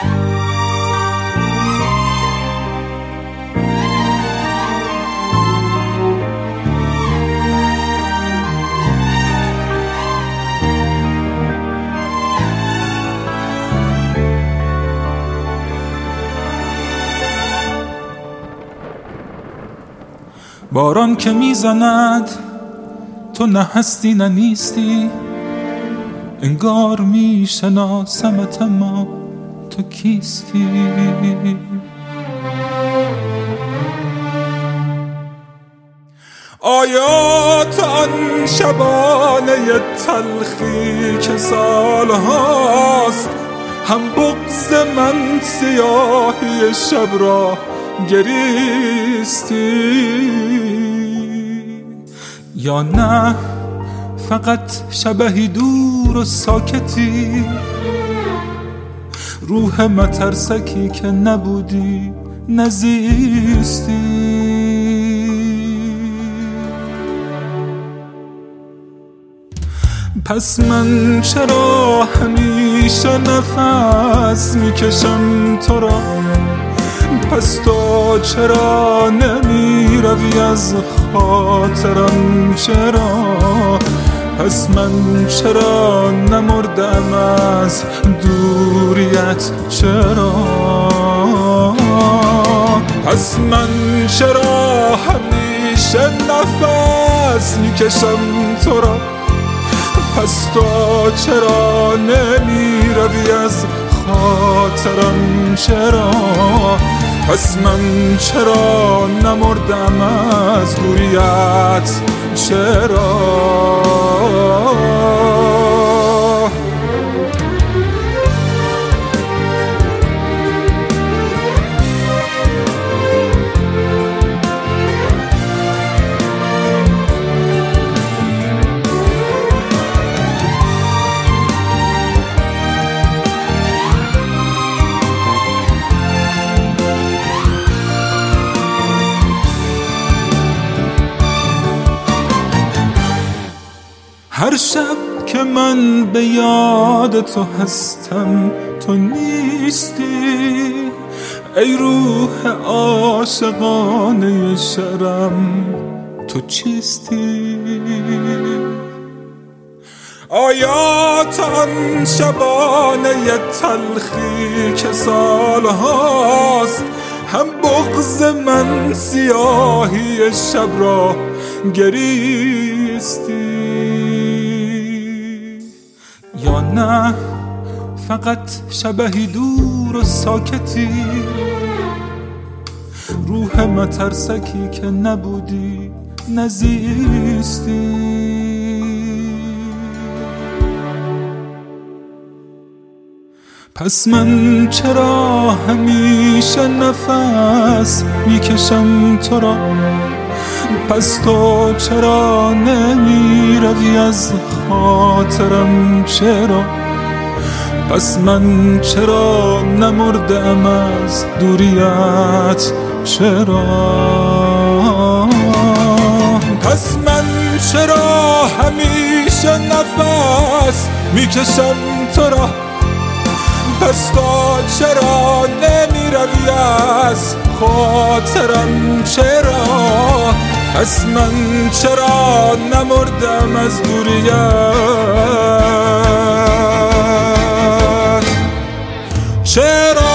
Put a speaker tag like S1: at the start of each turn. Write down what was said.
S1: باران که میزند تو نه هستی نه نیستی، انگار میشناسمت اما تو کیستی. آیا تو آن شبانه تلخی که سالهاست هم بغض من سیاهی شب را گریستی، یا نه فقط شبهی دور و ساکتی، روح مترسکی که نبودی نزیستی. پس من چرا همیشه نفس میکشم تو را؟ پس تو چرا نمی روی از خاطرم؟ چرا؟ پس من چرا نمردم از دوریت؟ چرا؟ پس من چرا همیشه نفس میکشم تو را؟ پس تو چرا نمی روی از خاطرم؟ چرا؟ پس من چرا نمردم از دوریت؟ چرا؟ هر شب که من به یاد تو هستم تو نیستی، ای روح عاشقانه شرم تو چیستی؟ آیا تا آن شبانه تلخی که سالهاست هم بغض من سیاهی شب را گریستی، یا نه فقط شبهی دور و ساکتی، روح مترسکی که نبودی نزیستی؟ پس من چرا همیشه نفس میکشم تو را؟ پس تو چرا نمی روی از خاطرم؟ چرا؟ پس من چرا نمردم از دوریت؟ چرا؟ پس من چرا همیشه نفس میکشم تو را؟ پس تو چرا نمی روی از خاطرم؟ چرا؟ پس من چرا نمردم از دوریت؟ چرا؟